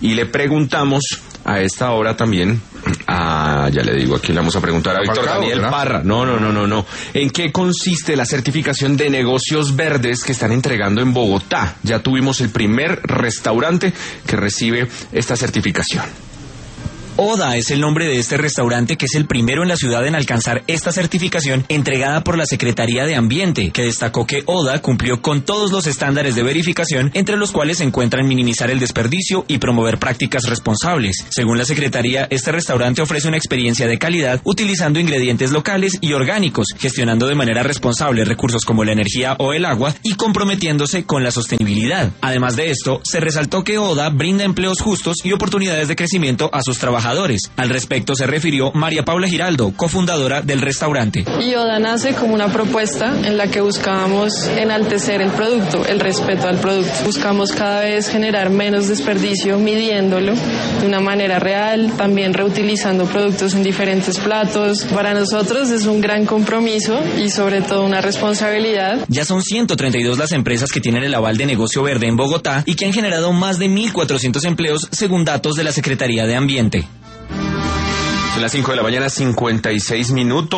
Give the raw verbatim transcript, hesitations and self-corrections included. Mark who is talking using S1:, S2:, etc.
S1: Y le preguntamos a esta hora también, a, ya le digo, aquí le vamos a preguntar a Víctor Daniel Parra. No, no, no, no, no. ¿En qué consiste la certificación de negocios verdes que están entregando en Bogotá? Ya tuvimos el primer restaurante que recibe esta certificación.
S2: Oda es el nombre de este restaurante, que es el primero en la ciudad en alcanzar esta certificación entregada por la Secretaría de Ambiente, que destacó que Oda cumplió con todos los estándares de verificación, entre los cuales se encuentran minimizar el desperdicio y promover prácticas responsables. Según la Secretaría, este restaurante ofrece una experiencia de calidad utilizando ingredientes locales y orgánicos, gestionando de manera responsable recursos como la energía o el agua y comprometiéndose con la sostenibilidad. Además de esto, se resaltó que Oda brinda empleos justos y oportunidades de crecimiento a sus trabajadores. Al respecto se refirió María Paula Giraldo, cofundadora del restaurante.
S3: Y Oda nace como una propuesta en la que buscábamos enaltecer el producto, el respeto al producto. Buscamos cada vez generar menos desperdicio, midiéndolo de una manera real, también reutilizando productos en diferentes platos. Para nosotros es un gran compromiso y sobre todo una responsabilidad.
S2: Ya son ciento treinta y dos las empresas que tienen el aval de negocio verde en Bogotá y que han generado más de mil cuatrocientos empleos según datos de la Secretaría de Ambiente.
S1: Son las cinco de la mañana, cincuenta y seis minutos.